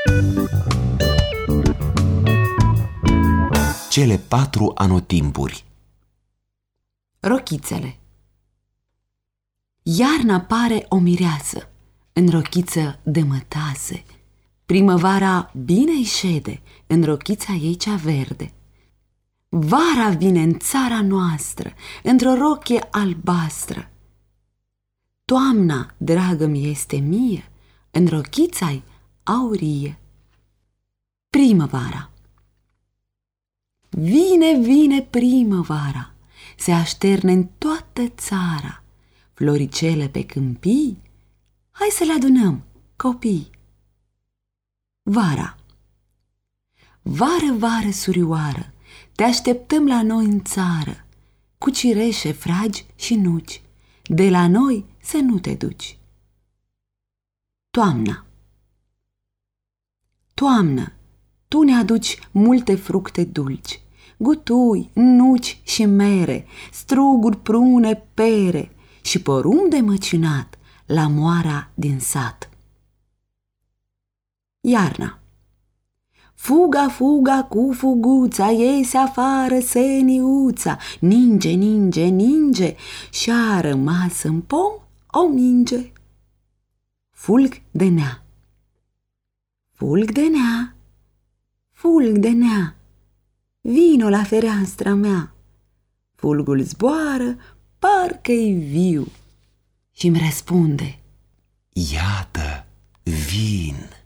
Cele 4 anotimpuri. Rochițele. Iarna pare o mireasă în rochiță de mătase. Primăvara bine-i șede în rochița ei cea verde. Vara vine în țara noastră într-o rochie albastră. Toamna, dragă-mi, este mie în rochița-i aurie. Primăvara. Vine, vine primăvara, se așterne în toată țara. Floricele pe câmpii, hai să le adunăm, copii. Vara. Vară, vară, surioară, te așteptăm la noi în țară, cu cireșe, fragi și nuci, de la noi să nu te duci. Toamna. Toamnă, tu ne aduci multe fructe dulci, gutui, nuci și mere, struguri, prune, pere și porumb de măcinat la moara din sat. Iarna. Fuga, fuga cu fuguța, iese afară seniuța, ninge, ninge, ninge, și-a rămas în pom o minge. Fulg de nea. Fulg de nea, fulg de nea, vino la fereastra mea. Fulgul zboară, parcă-i viu, și-mi răspunde: Iată, vin.